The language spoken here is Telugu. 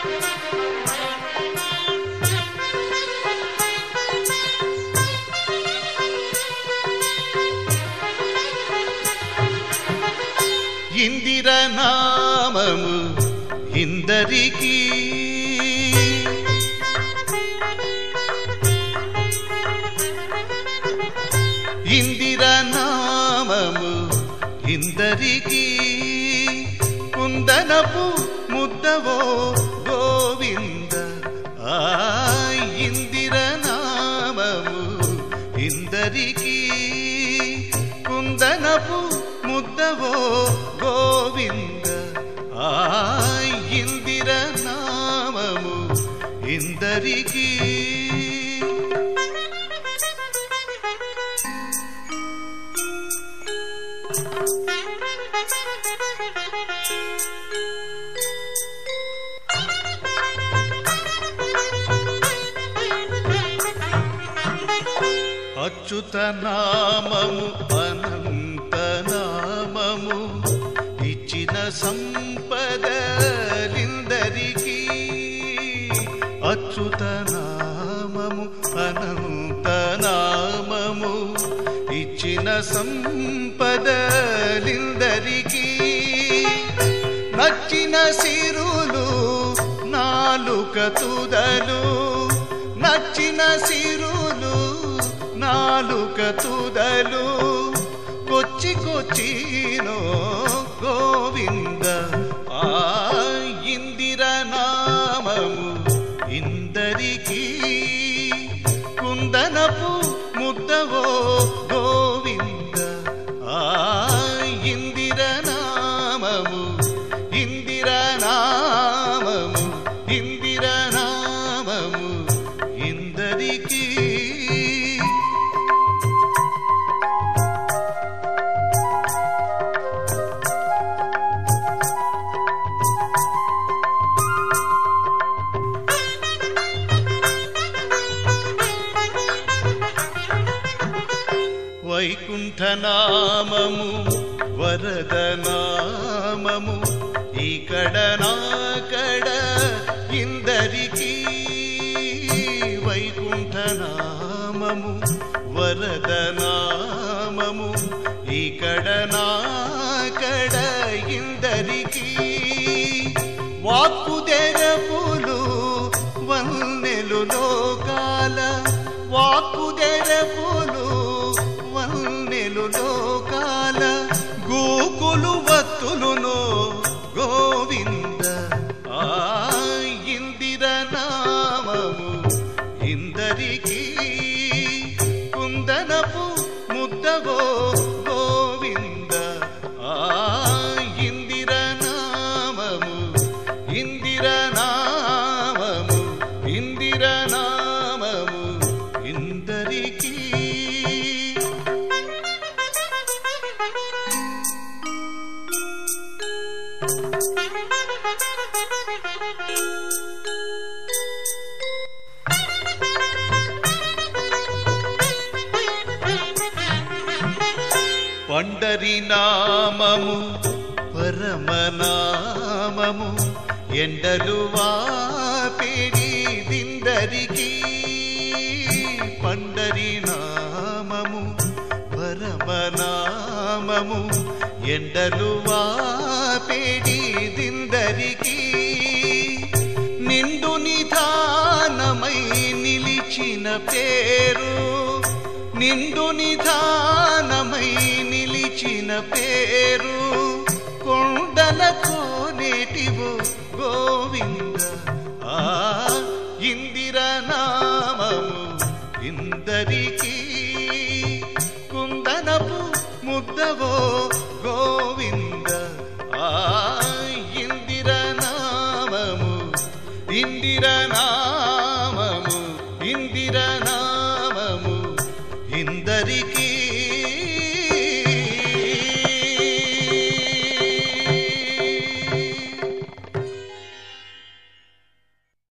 ఇందిర నామము ఇందరికీ ఇందిర నామము ఇందరికీ కుందనపు ముద్దవో గోవింద ఇందిర నామము ఇందరికీ కుందనపు ముద్దవో గోవింద ఇందిర నామము ఇందరికీ అచ్యుత నామము అనంత నామము ఇచ్చిన సంపదలిందరికీ అచ్యుత నామము అనంత నామము ఇచ్చిన సంపదలిందరికీ నచ్చిన సిరులు నాలుక తుదలు నచ్చిన సిరులు నాలుక తుదలు కొచ్చి కొచ్చినో గోవింద ఇందిర నామము ఇందరికీ కుందనపు ముద్దవో గోవింద ఇందిర నామము ఇందిర నామము ఇందిర నామము ఇందరికీ వైకుంఠ నామము వరద నామము ఇక్కడ నాకడ ఇందరికీ వైకుంఠ నామము వరద నామము ఇక్కడ నాకడ ఇందరికీ వాక్కు తెరపులు వన్నెలు లోకాల వాక్కు తెరపులు వన్నెలు లోకాల గోకులు వత్తులునో గోవింద ఇందిర నామము ఇందరికీ కుందనపు ముద్దవో గోవింద ఇందిర నామము ఇందిర నామము ఇందిర నామము ఇందరికీ పండరి నామము పరమనామము ఎండలు వాపిడిదిందరికీ పండరి నామము పరమనామము ఎండలు వాపిడిదిందరికీ నిండు నిధానమై నిలిచిన పేరు నిండు నిధానమై నిలిచిన పేరు కొండలకు నేటివో గోవింద ఇందిర నామము ఇందరికీ కుందనపు ముద్దవో గోవింద ఇందిర నామము ఇందిర నామము ఇందిర నామము ఇందరికీ